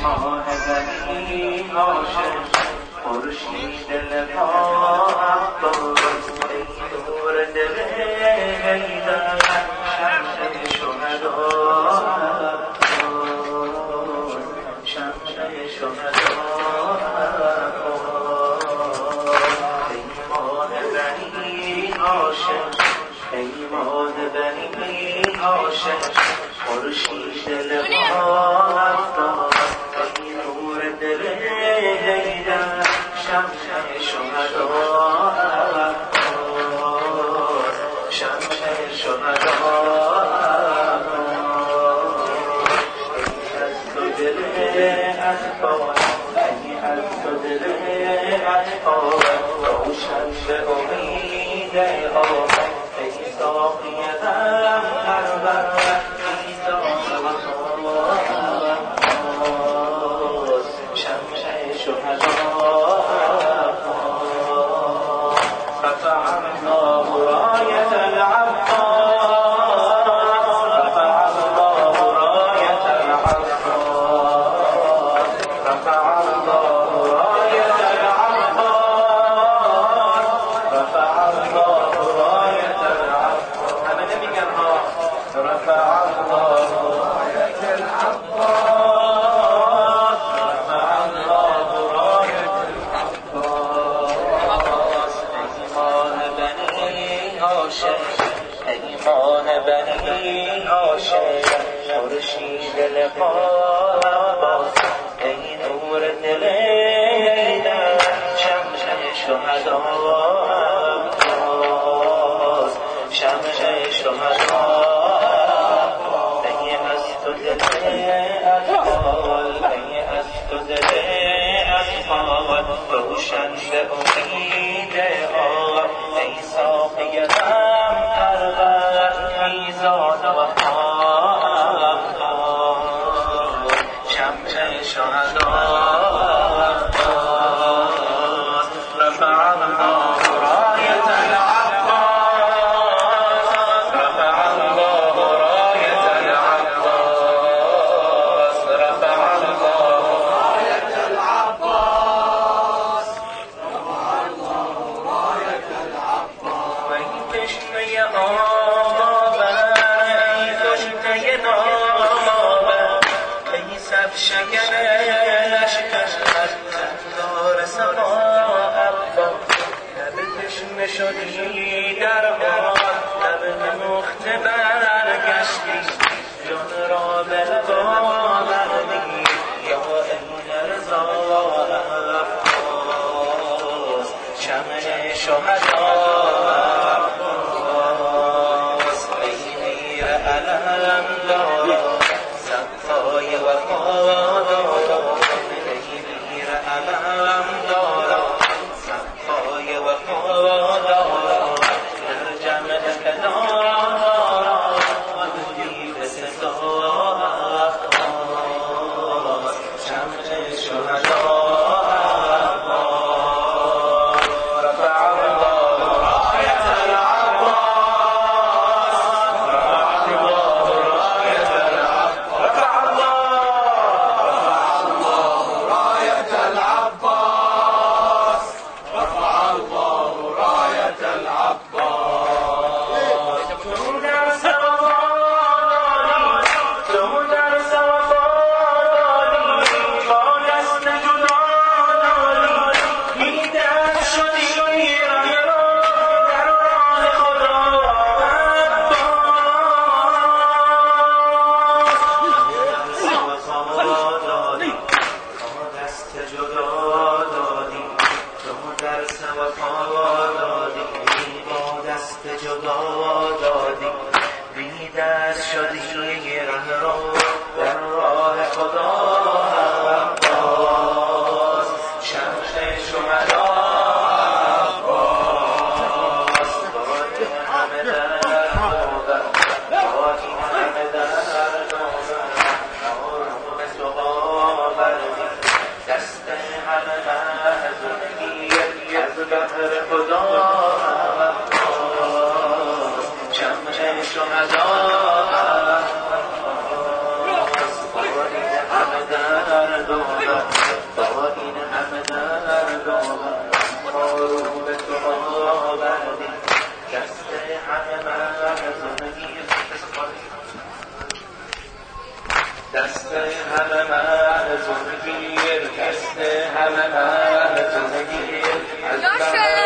ماه زمین عاشق خورشید لقا عباس ای نور دل حیدر شمس شهدا شمس شهدا ای ماه بنی عاشق ای ماه بنی عاشق خورشید لقا عباس ای نور دل حیدر شمس شهدا شمس شهدا ای از تو دل اطفال ای از تو دل اطفال روشن به امید آب ای ساقی غم پرور ای دام عباس شمس شهدا رفع الله راية العباس رفع الله راية العباس رفع الله راية العباس رفع الله راية العباس أنا نبيك رفع الله راية العباس رفع الله راية العباس ایمان بنی عاشق خورشید لقا عباس ای نور دل حیدر شمس شهدا عباس شمس شهدا ای از تو دل اطفال ای از تو دل اطفال روشن به امید آب ای ساقی غم پرور میزان وفا شمس شهدا رفع الله راية العباس رفع الله راية العباس رفع الله راية العباس رفع الله راية العباس ای تشنه آبم ای کشته نامم ای صف شکن لشکر دار سما عباس لب تشنه شدی در آن لب نمخته برگشتی جان را به لبا بردی یا این رضا عباس شمع شهدا عباس ای میر علم دارا صفای وفادارا ای میر علم دارا صفای وفادارا در جمع کنارا بودی به صدا عباس شمع شهدا رفع الله راية العباس رفع الله راية العباس رفع الله مردم با این همه مردم ما رو به تو آوردیم دست همه مردم گیر دست همه مردم گیر دست همه مردم گیر